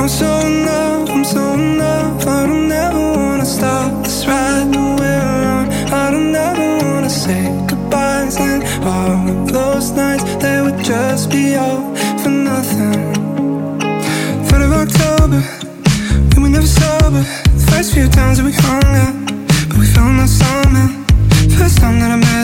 I'm so in love. I don't ever wanna stop this ride that we're on. I don't ever wanna say goodbyes, and all of those nights, they would just be all for nothing. 3rd of October, we were never sober. The first few times that we hung out, but we found our summer. First time that I met